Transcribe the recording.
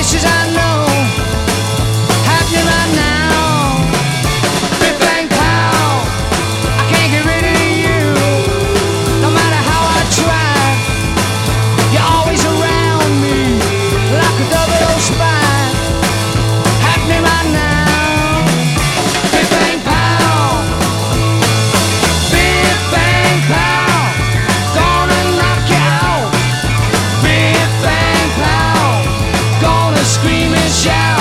places I know, happening right now. Big bang pow, I can't get rid of you. No matter how I try, you're always around me like a double spy. Happening right now. Big bang pow, big bang pow, gonna knock you out. Big bang pow, gonna scream and shout.